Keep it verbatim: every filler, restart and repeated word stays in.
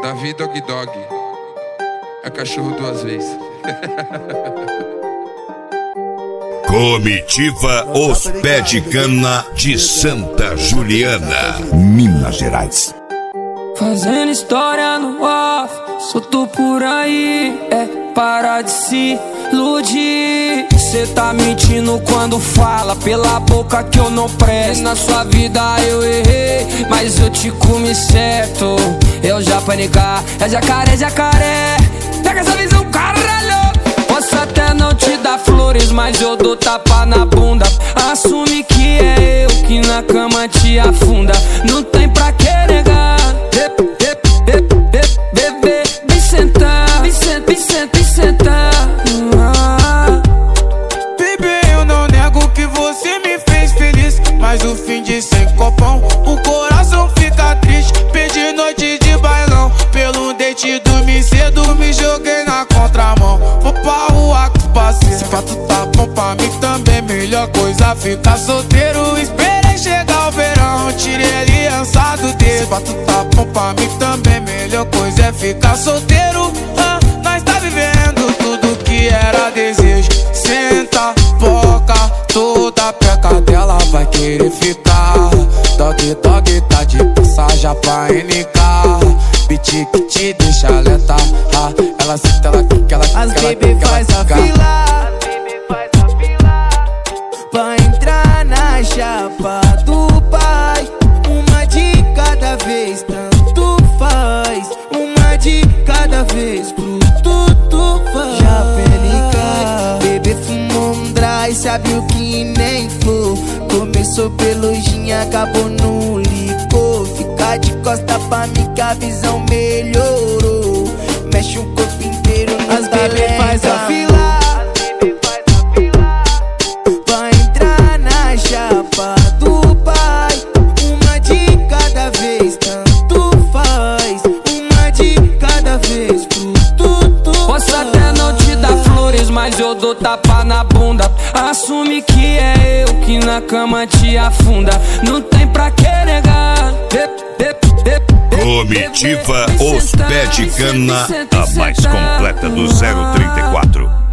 Davi Dog Dog. É cachorro duas vezes. Comitiva Os Pé de Cana de Santa Juliana, Minas Gerais. Fazendo história no off, solto por aí, é parar de se iludir. Cê tá mentindo quando fala pela boca que eu não presto. Na sua vida eu errei, mas eu te comi certo. Eu já panicar, é jacaré, jacaré. Pega essa visão, caralho. Posso até não te dar flores, mas eu dou tapa na bunda. Assume que é eu que na cama te afunda. Não tem pra que negar. Bebê, vem sentar, vem sentar, vem sentar, vem sentar. Bebê, eu não nego que você me fez feliz, mas o fim de sem copão, o coração fica triste. Perdi noite de bailão, pelo date dormi cedo, me joguei na contramão. Vou pra rua com parceiro, se fato tá bom pra mim também, melhor coisa ficar solteiro. Esperei chegar o verão, tirei aliança do dedo. Se fato tá bom pra mim também, melhor coisa é ficar solteiro. ah, Nós tá vivendo tudo que era desejo. Senta, boca, toda peca dela vai querer ficar. Dog, dog, tá de passagem pra N K. Beat que te deixa alerta. ah, Ela senta, ela quica, ela quica. As baby faz a fila, pra entrar na chapa do pai. Uma de cada vez, tanto faz. Uma de cada vez, pro tudo faz. Já pelica, bebê fumou um dry, sabe o que nem flor. Começou pelo gin, acabou no licor. Fica de costa pra mim que a visão melhorou. Mexe o corpo inteiro no As baby faz a fila, pra entrar na chapa do pai. Uma de cada vez, tanto faz. Uma de cada vez, pro tudo. Posso até não te dar flores, mas eu dou tapa na bunda. Assume que é eu que na cama te afunda. Não tem pra que negar. Comitiva Os Pé de Cana, a mais completa do zero trinta e quatro.